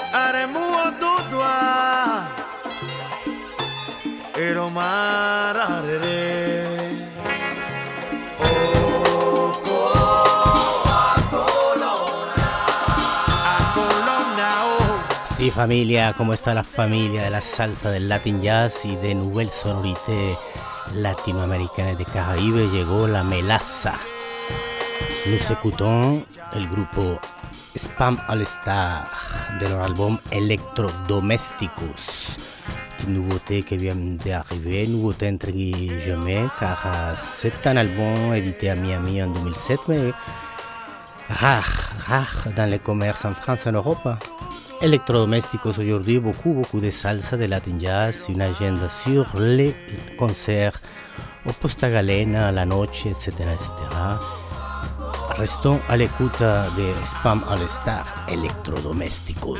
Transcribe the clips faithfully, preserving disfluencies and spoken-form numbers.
Aremu dudwa Ero mararere Oko a Colonna A Colonna oh. Sí, familia, ¿cómo está la familia de la salsa del Latin Jazz y de Nouvelle Sonorité latinoamericana de Caraïbe? Llegó la melaza. Nous écoutons el grupo Spam All Star de leur album Electrodomésticos. Une nouveauté qui vient d'arriver, nouveauté entre guillemets, car euh, c'est un album édité à Miami en deux mille sept, mais rare, rare dans les commerces en France et en Europe. Electrodomésticos aujourd'hui, beaucoup, beaucoup de salsa, de Latin Jazz, une agenda sur les concerts au Posta Galena, la noche, et cetera, et cetera. Restons à l'écoute de Spam All Star, Electrodomésticos.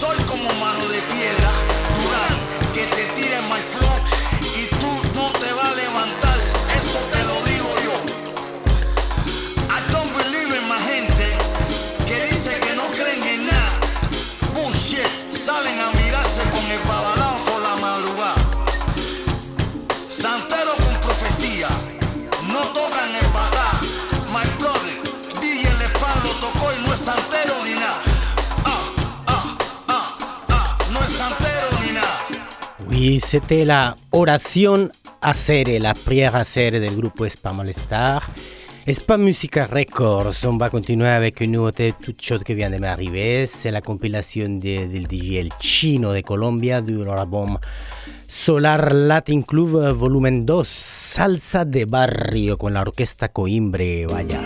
soy como mano de piedra, Durán, que te tire my flow y tú no te vas a levantar, eso te lo digo yo. I don't believe in my gente que dice que no creen en nada. Bullshit, salen a mirarse con el babalao por la madrugada. Santero con profecía, no tocan el batá. My brother, D J El Pan lo tocó y no es santero ni nada. Ah, ah, ah, ah, no es santero ni nada. Oui, c'était la Oración a Cere, la prière à Cere del groupe Espa Malestar. Espa Musica Records, on va continuer avec une nouveauté toute chaude qui vient de m'arriver. C'est la compilation de, del D J El Chino de Colombia, de l'album Solar Latin Club Volumen dos, Salsa de Barrio, con la orquesta Coimbre, vaya.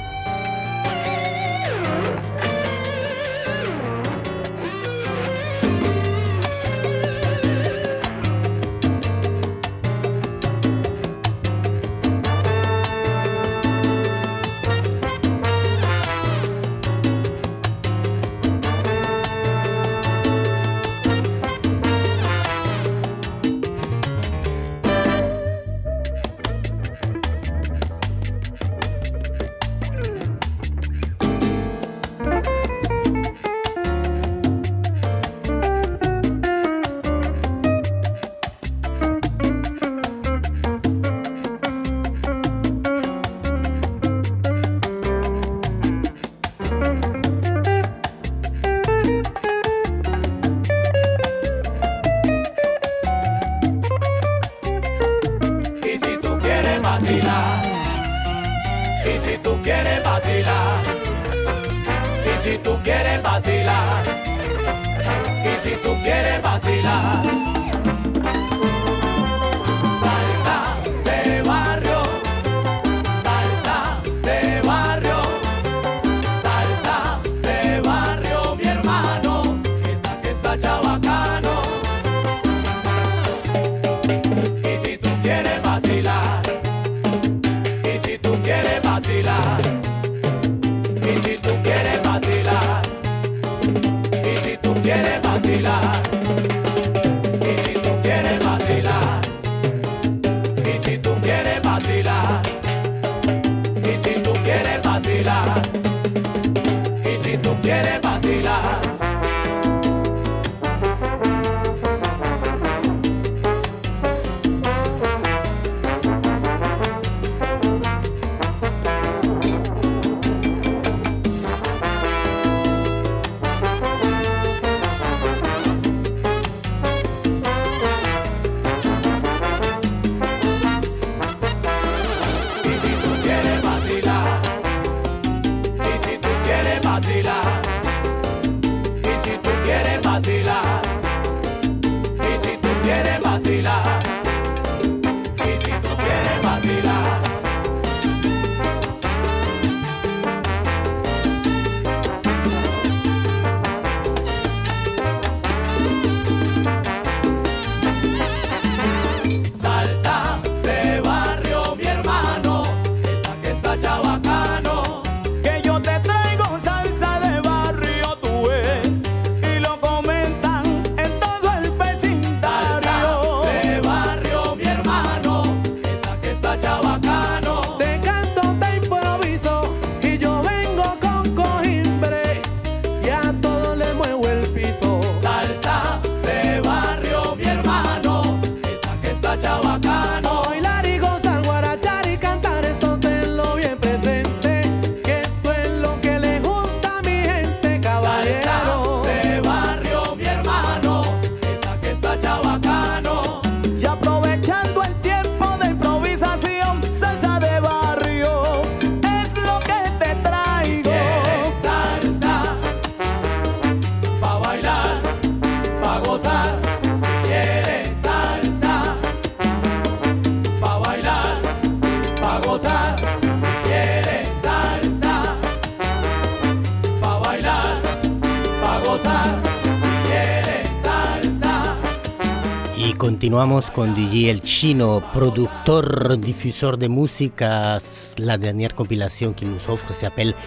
Continuamos con D J El Chino, productor, diffuseur de música. La dernière compilation qu'il nous offre s'appelle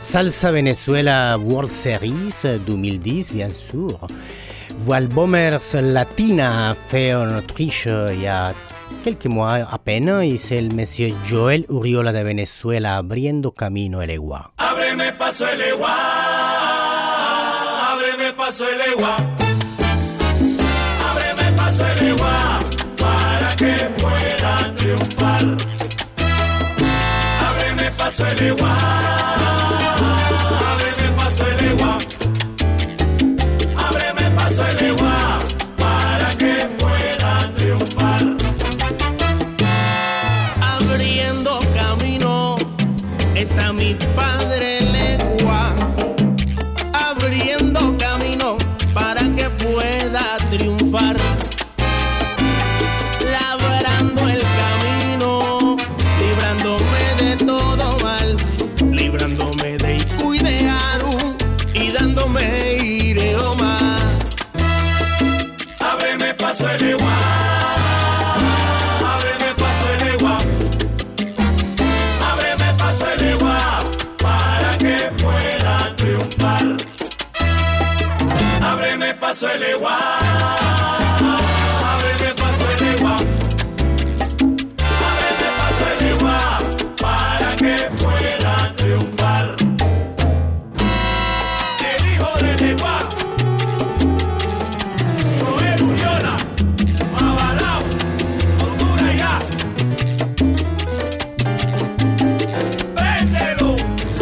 Salsa Venezuela World Series deux mille dix, bien sûr. Voile Bombers Latina fait en Autriche il y a quelques mois à peine y c'est el monsieur Joel Urriola de Venezuela abriendo camino el Egua. Ábreme paso el Egua, ábreme paso el Egua, ábreme paso el Egua para que pueda triunfar. Ábreme paso el Egua. Está mi padre Legua, abriendo camino para que pueda triunfar, labrando el camino, librándome de todo mal, librándome de Icu y de Aru y dándome Ireoma. Ábreme paso el Egua. Paso el Egua, ábreme paso el Egua, ábreme paso el Egua para que pueda triunfar. El hijo del Egua, Joel Urriola, Mabalao, Honduras ya. ¡Véndelo!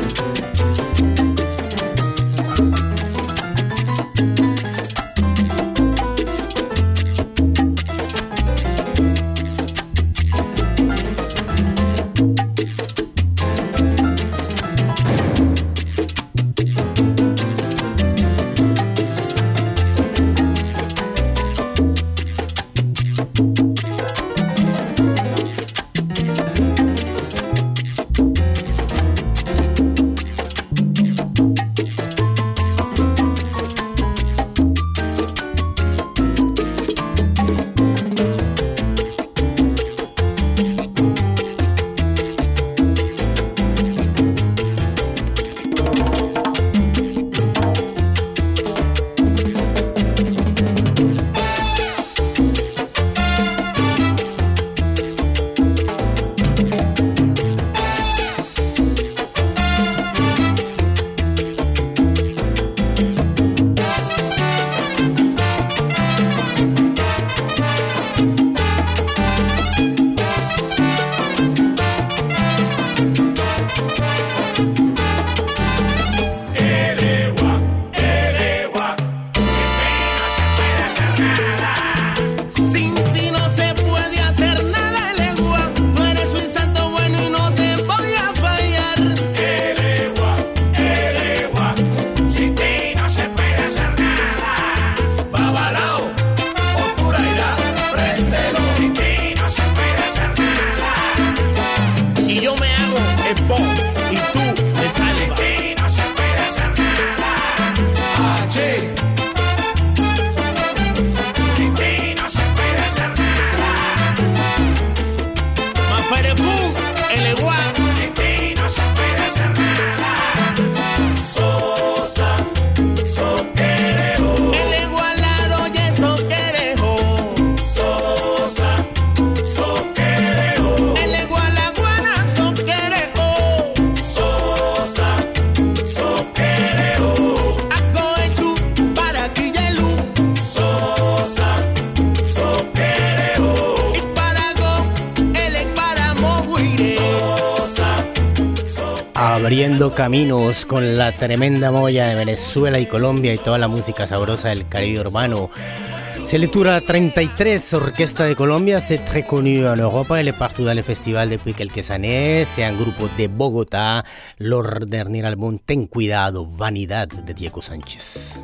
Abriendo caminos con la tremenda molla de Venezuela y Colombia y toda la música sabrosa del Caribe urbano. C'est le tour à trente-trois, Orchestra de Colombia, c'est très connu en Europe, elle est partout dans les festivals depuis quelques années. C'est un groupe de Bogotá, leur dernier album Ten Cuidado, Vanidad de Diego Sánchez.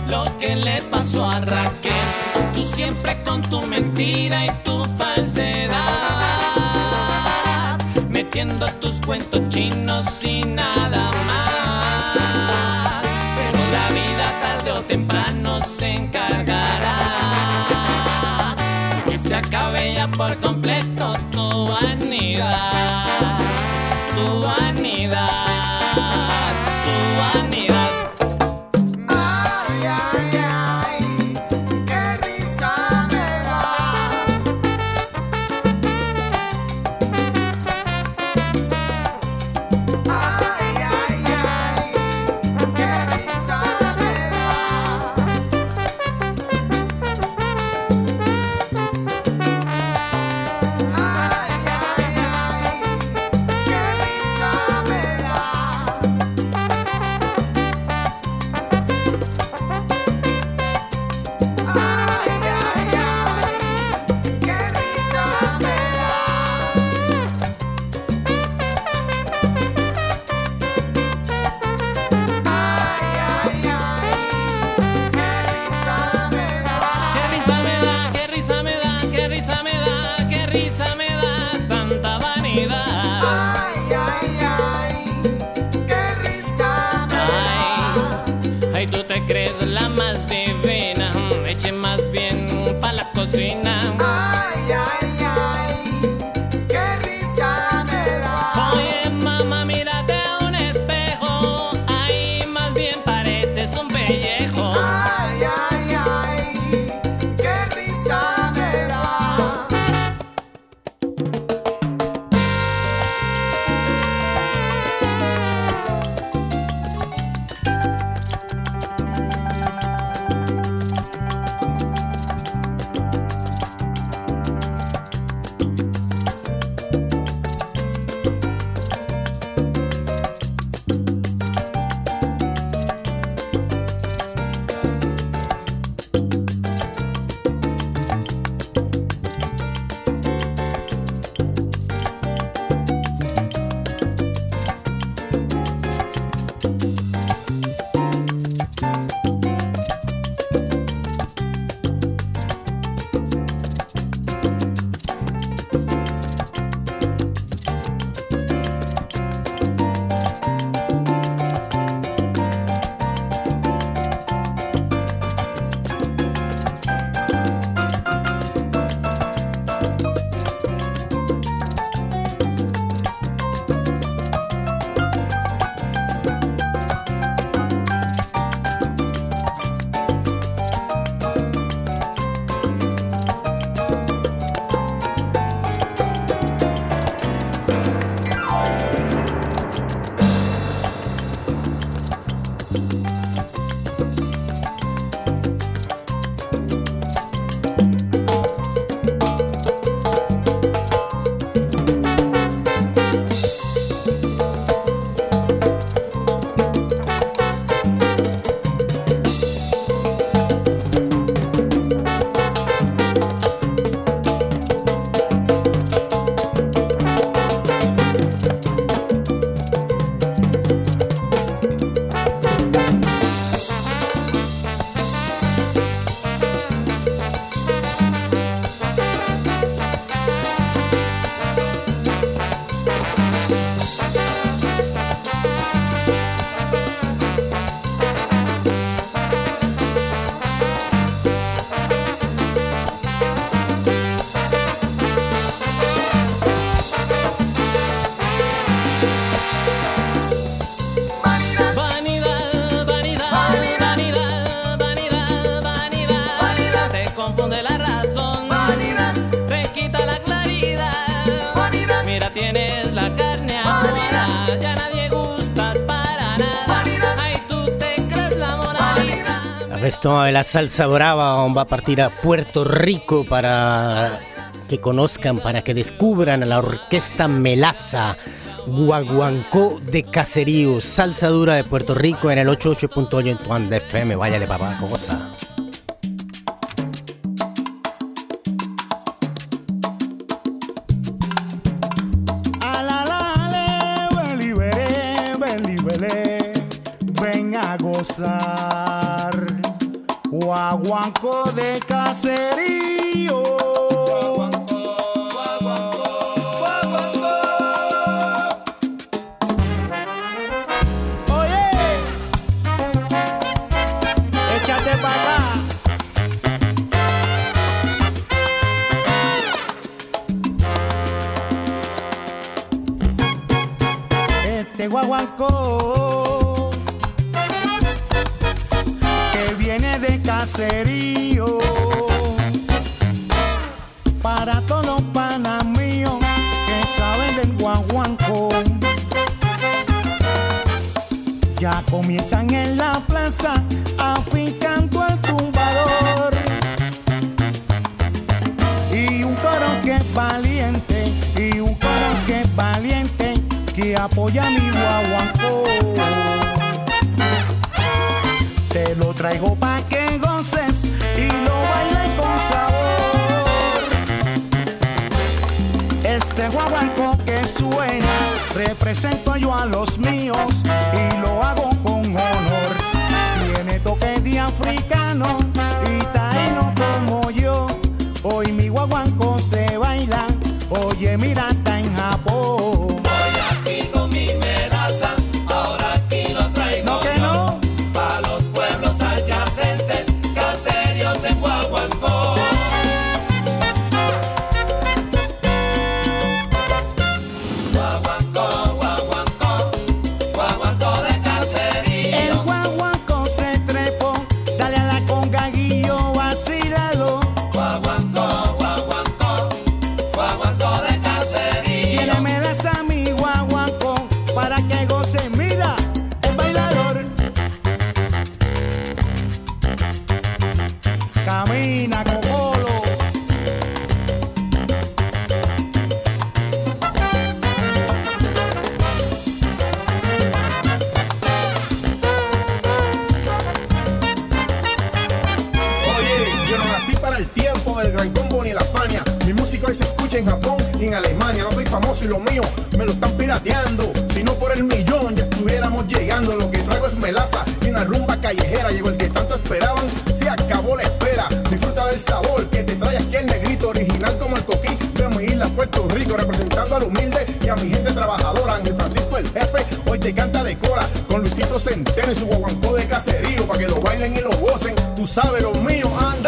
lo que le pasó a Raquel. Tú siempre con tu mentira y tu falsedad, metiendo tus cuentos chinos y nada más. Pero la vida tarde o temprano se encargará de que se acabe ya por completo tu vanidad, tu vanidad, tu vanidad. Esto de la salsa brava va a partir a Puerto Rico para que conozcan, para que descubran a la orquesta Melaza, Guaguancó de Caserío, salsa dura de Puerto Rico en el ochenta y ocho punto ocho en tu Ande F M. Váyale papá, cosa. Ven a gozar, Guaguancó de caserío. Guaguancó, guaguancó, guaguancó. Oye, échate para acá. Este guaguancó que viene de caserío, para todos los panas míos que saben del guaguancó, ya comienzan en la plaza afincando el tumbador, y un coro que es valiente, y un coro que es valiente, que apoya mi guaguancó. Te lo traigo pa' que goces y lo bailes con sabor. Este guaguancó que suena, represento yo a los míos y lo hago con honor. Tiene toque de africano y taíno como yo. Hoy mi guaguancó se baila, oye mira, está en Japón. Y lo mío me lo están pirateando. Si no por el millón ya estuviéramos llegando. Lo que traigo es melaza y una rumba callejera. Llegó el que tanto esperaban, se acabó la espera. Disfruta del sabor que te trae aquí el negrito, original como el coquí de mi isla Puerto Rico, representando al humilde y a mi gente trabajadora. Ángel Francisco el jefe hoy te canta de cora con Luisito Centeno y su guaguancó de caserío, para que lo bailen y lo gocen. Tú sabes lo mío, anda.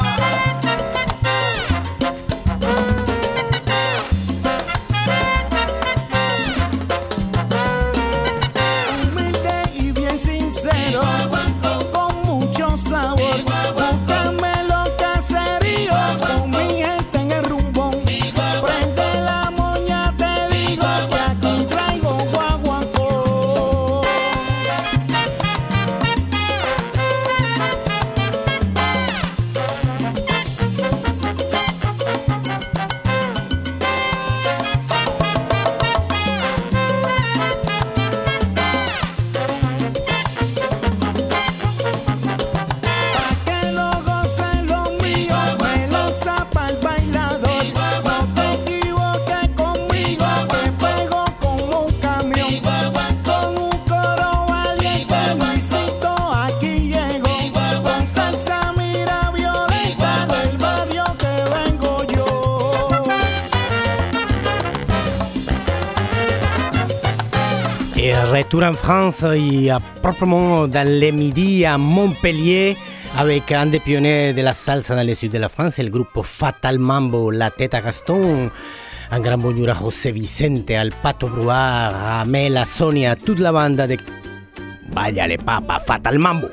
Retour en France et proprement dans les midis à Montpellier avec un des pionniers de la salsa dans le sud de la France, le groupe Fatal Mambo, La Tête à Gaston. Un grand bonjour à José Vicente, al Pato Bruar, a Mela, Sonia, toute la bande de Vaya le Papa, Fatal Mambo.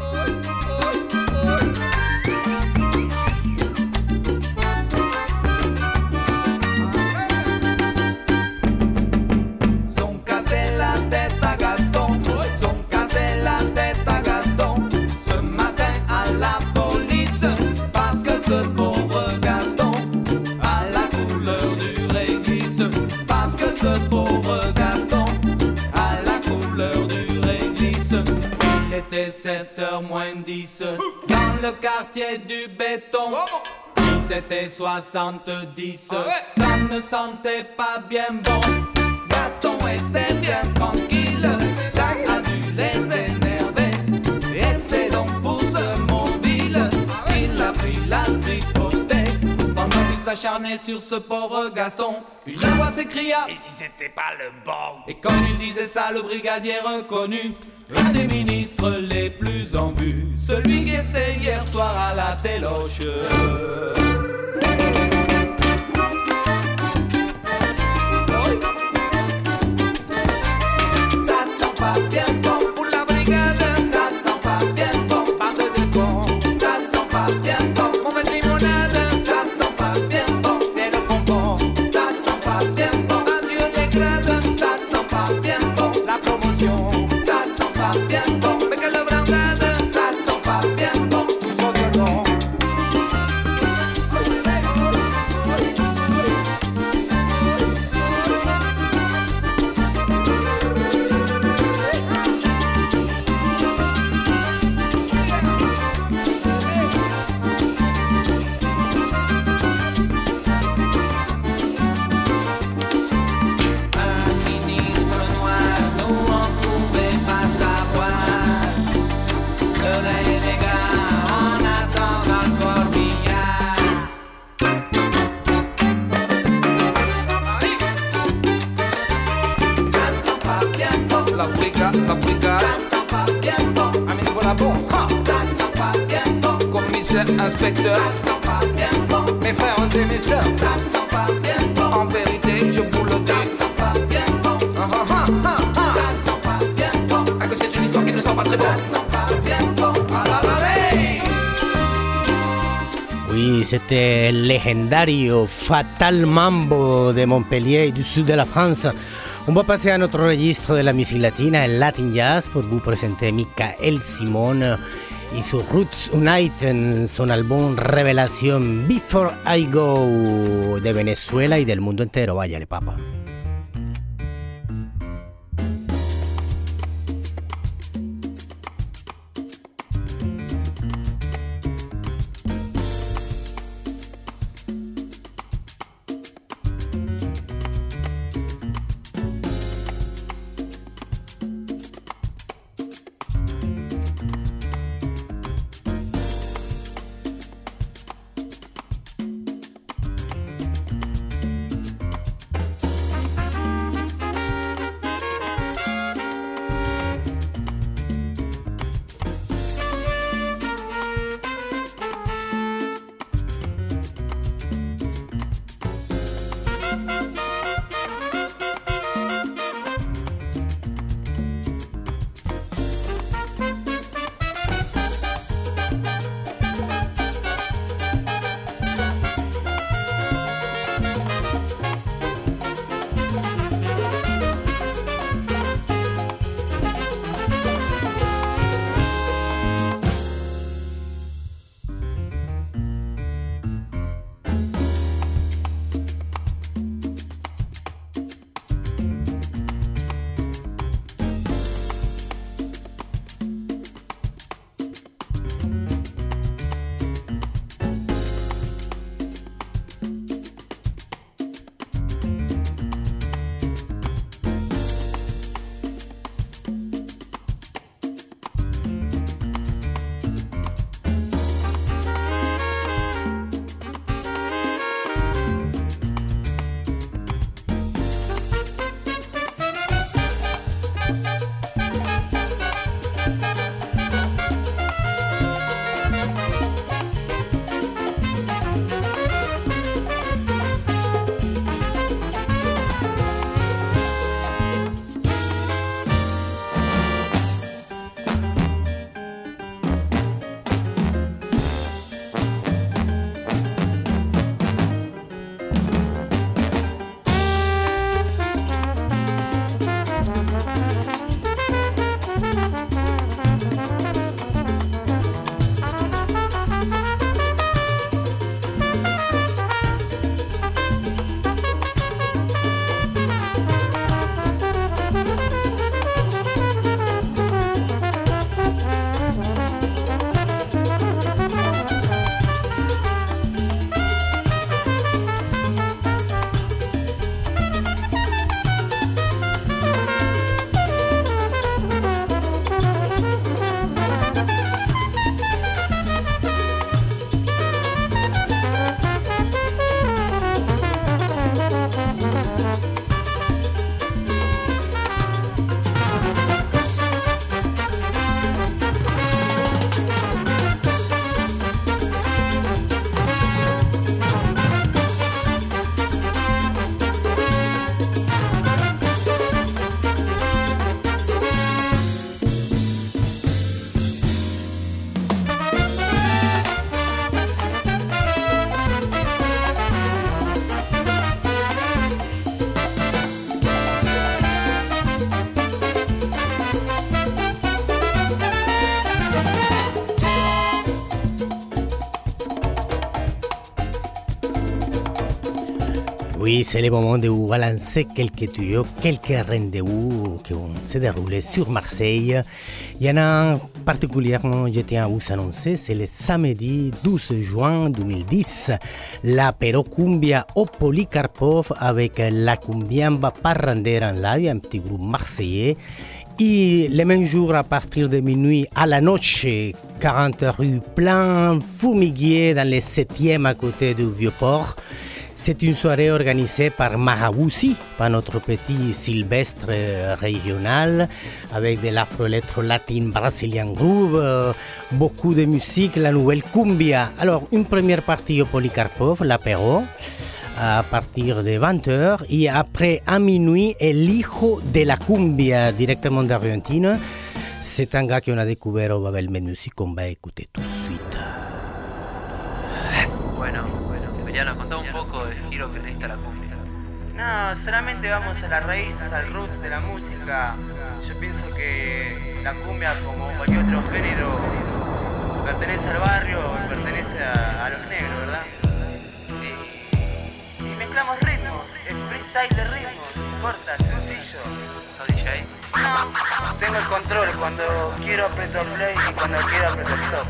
sept heures moins dix dans le quartier du béton. C'était soixante-dix, ça ne sentait pas bien bon. Gaston était bien tranquille, ça a dû les énerver. Et c'est donc pour ce mobile s'acharner sur ce pauvre Gaston. Une voix s'écria, Et si c'était pas le bon? et quand il disait ça, le brigadier reconnut l'un des ministres les plus en vue, celui qui était hier soir à la téloche. Ça sent pas bien bon pour la brigade, ça sent pas bien bon, bande de cons. Ça sent pas bien bon, mauvaise limonade, ça sent pas bien bon, c'est le bonbon. Ça sent pas bien bon, adieu les grades, ça sent pas bien bon, la promotion. Ça sent pas bien bon, mais que le brandade, ça sent pas bien bon, tout son violon. Un ministre noir, nous on pouvait pas savoir. Heureux les gars, on attend dans le corbillard. Ça sent pas bien bon, la brigade, la brigade. Ça sent pas bien bon, Amis voilà bon, ha. Ça sent pas bien bon, commissaire, inspecteur. Ça sent pas bien bon, mes frères et mes sœurs. Ça sent pas bien bon, en vérité, je vous le dis. Ça sent pas bien bon, ah, ah, ah, ah. Ça sent pas bien bon, ah, que c'est une histoire qui ne sent pas très bon. Ça sent pas bien bon, ah là là, hey. Oui, c'était el legendario Fatal Mambo de Montpellier, du sud de la France. On va passer à notre registre de la musique latine, el Latin Jazz, pour vous présenter Michael Simon y su Roots Unite, son álbum Revelación Before I Go, de Venezuela y del mundo entero. Váyale, papa. Oui, c'est le moment de vous balancer quelques tuyaux, quelques rendez-vous qui vont se dérouler sur Marseille. Il y en a un particulièrement, je tiens à vous annoncer, c'est le samedi douze juin deux mille dix, l'apéro cumbia au Polikarpov avec la Cumbiamba Parrandera en live, un petit groupe marseillais. Et le même jour, à partir de minuit à la noche, quarante rue Plein Fourmiguier dans le septième à côté du Vieux-Port. C'est une soirée organisée par Mahaboussi, par notre petit Sylvestre régional, avec de l'afro-électro-latin Brazilian groove, euh, beaucoup de musique, la nouvelle cumbia. Alors, une première partie au Polikarpov, l'apéro, à partir de vingt heures, et après, à minuit, El Hijo de la Cumbia, directement d'Argentine. C'est un gars qu'on a découvert au Babel Music, qu'on va écouter tout de suite. Bueno, bueno, Emiliano, contá un poco del giro que le diste a la cumbia. No, solamente vamos a las raíces, al roots de la música. Yo pienso que la cumbia, como cualquier otro género, pertenece al barrio y pertenece a, a los negros, ¿verdad? Y, y mezclamos ritmos, es freestyle de ritmos, corta, sencillo. ¿Sos D J? No, tengo el control, cuando quiero aprieto play y cuando quiero aprieto stop.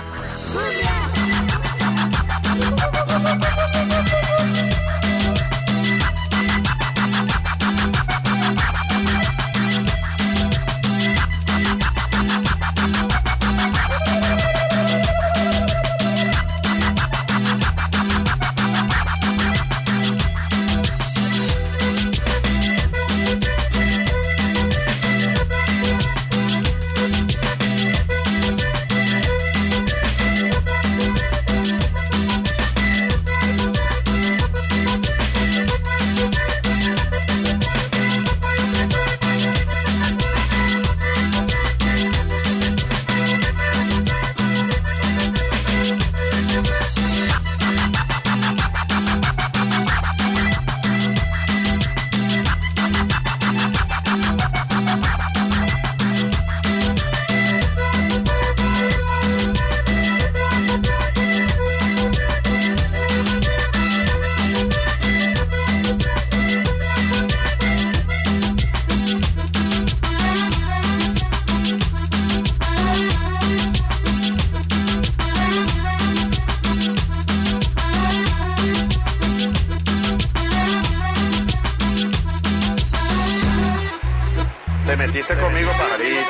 Te metiste conmigo, pajarito.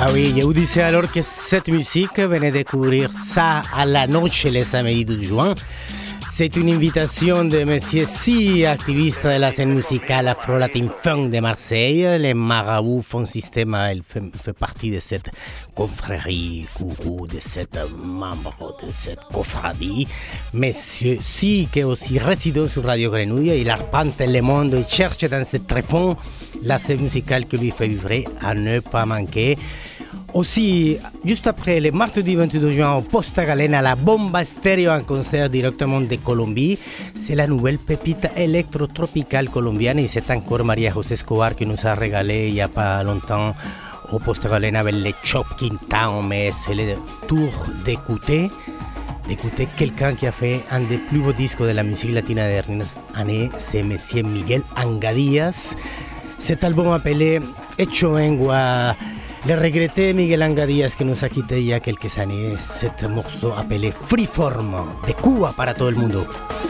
Ah oui, je vous disais alors que cette musique, venez découvrir ça à la noche le samedi douze juin. C'est une invitation de monsieur Si, activiste de la scène musicale afro-latin funk de Marseille. Les marabouts font système, il fait, fait partie de cette confrérie, gourou, de cette membre de cette cofradie. Monsieur Si, qui est aussi résident sur Radio Grenouille, il arpente le monde et cherche dans ce tréfonds la scène musicale qui lui fait vibrer à ne pas manquer. Aussi, juste après, le mardi vingt-deux juin, au Posta Galena, la Bomba Stereo en concert directement de Colombie. C'est la nouvelle pépite électro-tropicale colombienne et c'est encore Maria José Escobar qui nous a régalé il n'y a pas longtemps au Posta Galena avec le Chopkin Town. Mais c'est le tour d'écouter, d'écouter quelqu'un qui a fait un des plus beaux disques de la musique latine des dernières années, c'est monsieur Miguel Angadias. Cet album appelé Hecho Engua. Le regretté Miguel Angadias qui nous a quitté il y a quelques années, cet morceau appelé Freeform de Cuba para todo el mundo.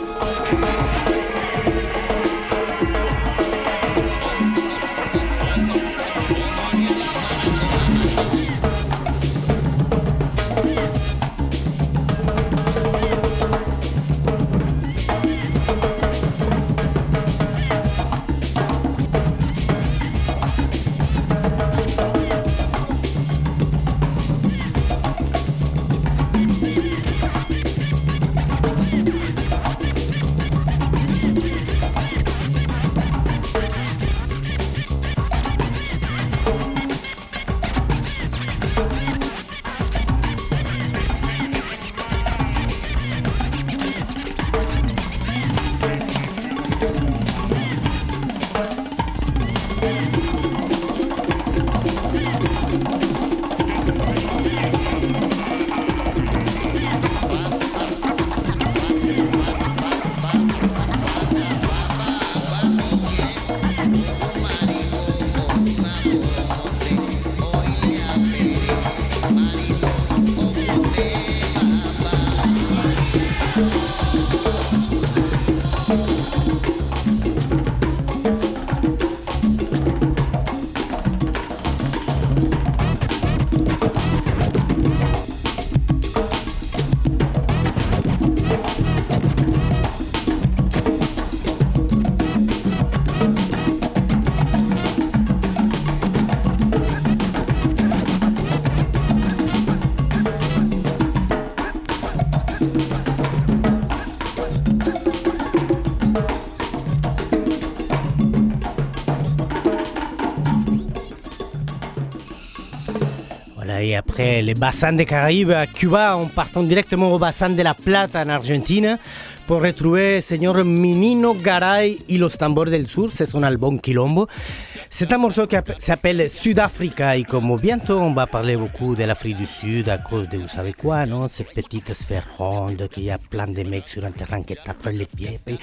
Et après les bassins des Caraïbes à Cuba, on partons directement au bassin de la Plata en Argentine pour retrouver Señor Minino Garay y los Tambores del Sur, c'est son album Quilombo. C'est un morceau qui s'appelle Sud-Africa et comme bientôt on va parler beaucoup de l'Afrique du Sud à cause de vous savez quoi, non? Ces petites sphères rondes qu'il y a plein de mecs sur un terrain qui tapent les pieds, puis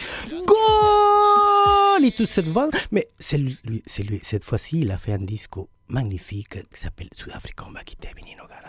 goal et toute cette vente. Mais c'est lui, c'est lui, cette fois-ci il a fait un disco magnifique qui s'appelle Sud-Africa. On va quitter Minino Garay.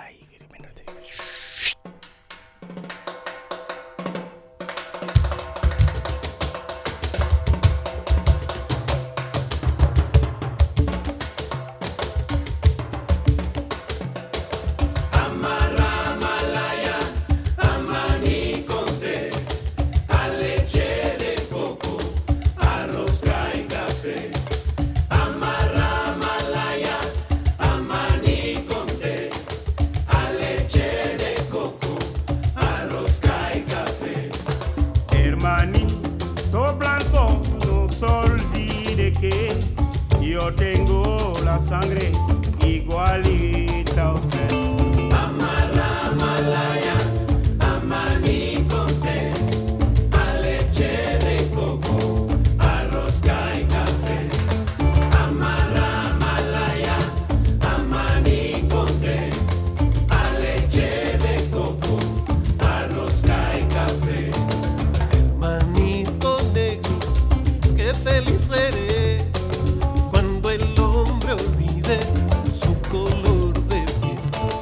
Yo tengo la sangre igualita a usted. Amarra malaya, amaní con té, a leche de coco, arroz y café. Amarra malaya, amaní con té, a leche de coco, arroz y café. Hermanito negro, qué feliz seré cuando el hombre olvide su color de piel.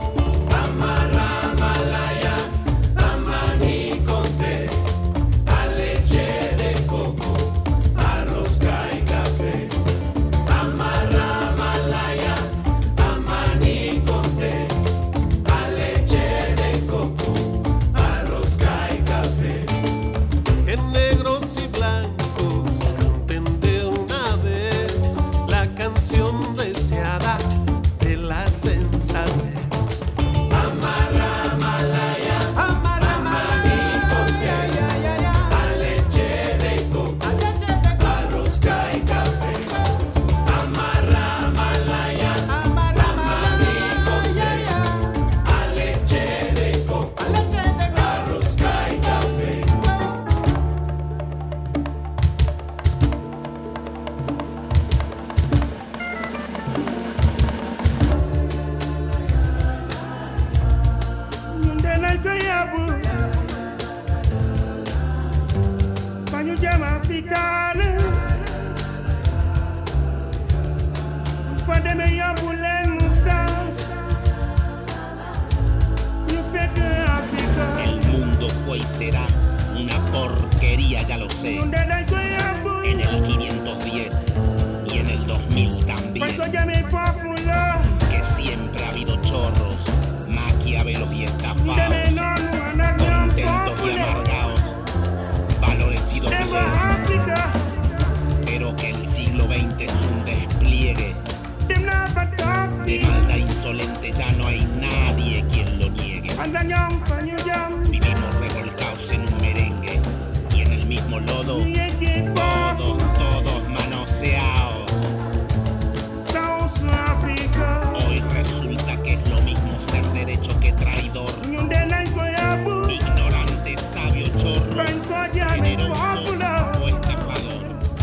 El mundo fue y será una porquería, ya lo sé. En el quinientos diez y en el dos mil también. Que siempre ha habido chorros, maquiavelos y estafados, contentos y amargados, valores y dobleces. Pero que el siglo veinte es un despliegue de maldad insolente, ya no hay nadie quien lo niegue. Vivimos revolcados en un merengue y en el mismo lodo, todos, todos manoseados. Hoy resulta que es lo mismo ser derecho que traidor, ignorante, sabio, chorro, generoso o estafador.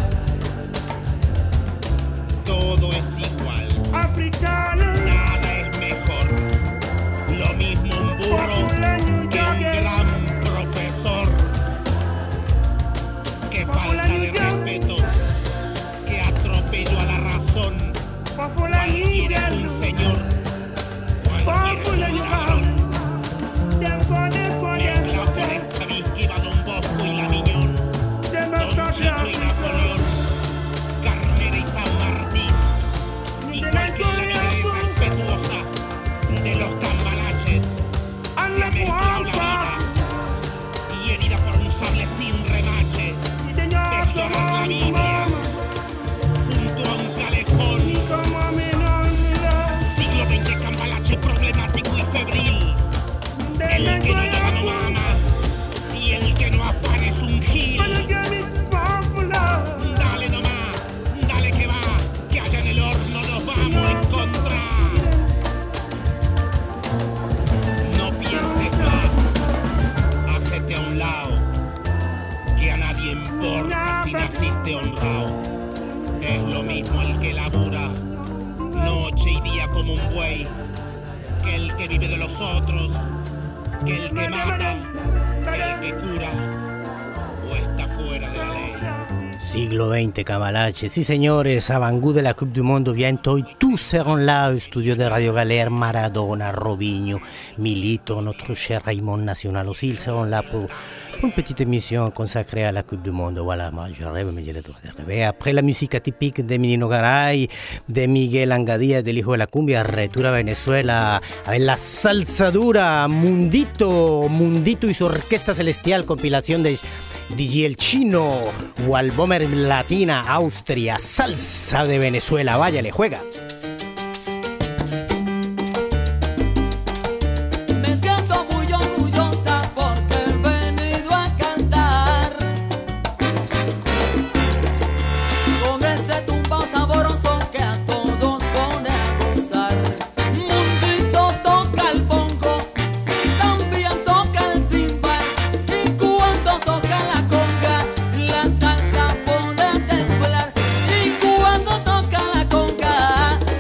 Todo es igual, nada es mejor. Lo mismo un burro que un gran profesor. Que falta de respeto, que atropello a la razón. Cualquiera es un señor, cualquiera es un ladrón. Mezclado con el Chavisky, Don Bosco y la Miñón, Don Chicho y Napoleón, Carmela y San Martín. Igual que en la vida respetuosa de los cambalaches, se ha mezclado la vida y herida por un sable sin remache, de llorar la Biblia junto a un calefón. Siglo veinte cambalache problemático y febril. El que no llora no mama y el que no afana es un gil. Dale nomás, dale que va, que allá en el horno nos vamos a encontrar. No pienses más, hacete a un lado, que a nadie importa si naciste honrado. Es lo mismo el que labura noche y día como un buey, que el que vive de los otros, que el que mata, que el que cura o está fuera de la ley. Siglo veinte, Cambalache. Sí, señores, avant-goût de la Coupe du Monde bientôt. Et tous seront là au studio de Radio Galère. Maradona, Robinho, Milito, notre cher Raymond National aussi. Ils seront là pour, pour une petite émission consacrée à la Coupe du Monde. Voilà, moi je rêve, mais j'ai le droit de rêver. Après la musique atypique de Menino Garay, de Miguel Angadía, del Hijo de la Cumbia, retura Venezuela avec la salsa dura, Mundito, Mundito y su orquesta celestial, compilación de D J El Chino, Walbomer Latina, Austria, salsa de Venezuela. Váyale, juega. La salsa pone a temblar y cuando toca la conga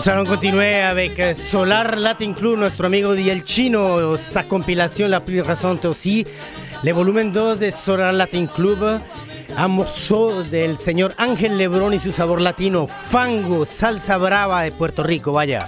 Nous allons continuer avec Solar Latin Club, nuestro amigo Diel Chino, sa compilation la plus récente aussi, le volumen dos de Solar Latin Club, un morceau del señor Ángel Lebrón y su sabor latino, fango, salsa brava de Puerto Rico, vaya.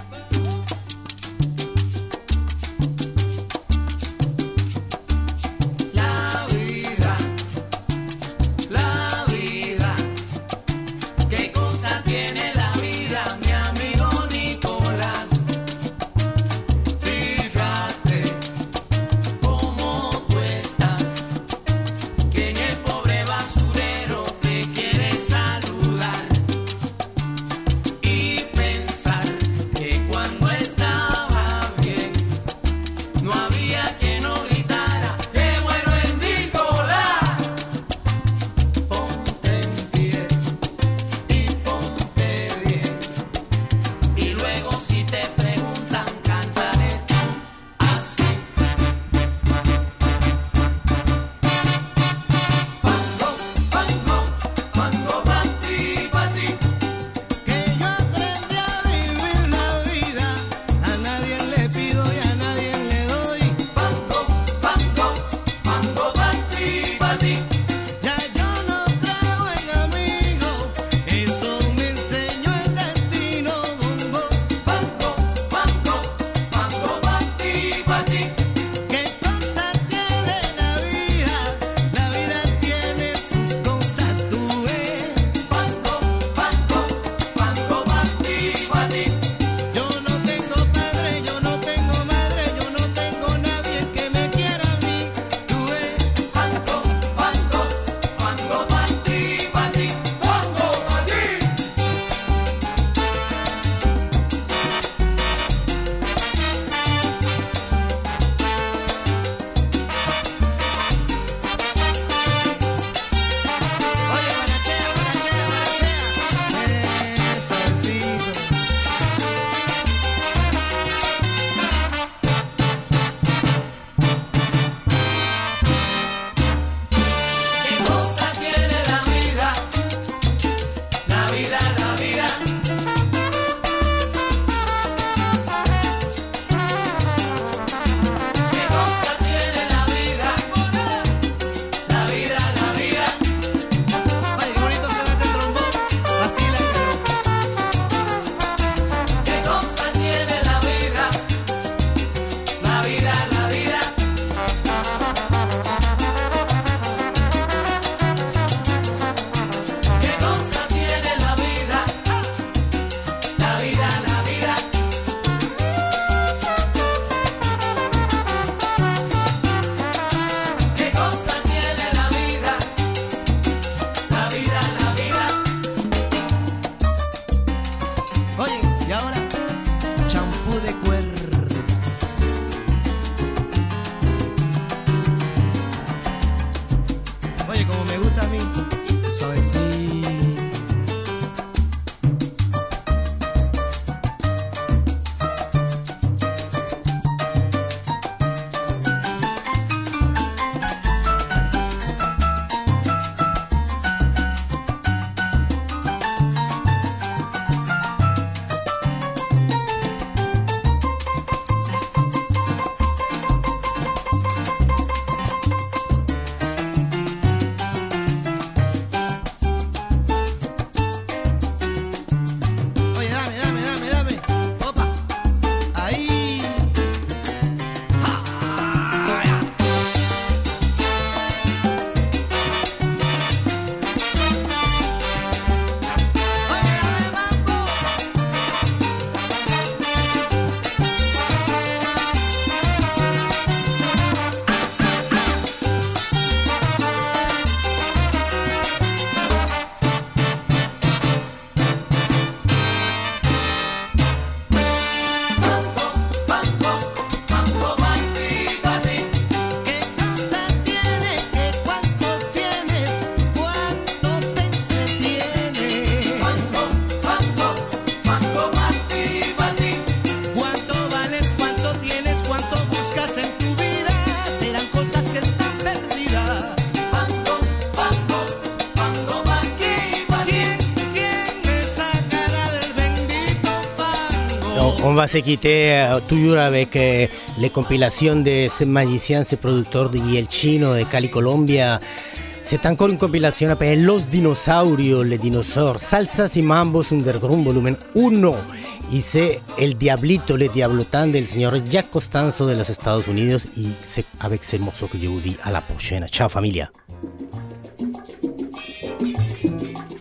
On va se quitter euh, toujours avec euh, les compilations de ce magicien, ce producteur de El Chino de Cali, Colombia. C'est encore une compilation appelée Los Dinosaurios, les dinosaures, salsas y mambos underground volumen uno. Y c'est El Diablito, le Diablotán del señor Jack Costanzo de los Estados Unidos. Y c'est avec ce morceau que je vous dis à la prochaine. Ciao familia.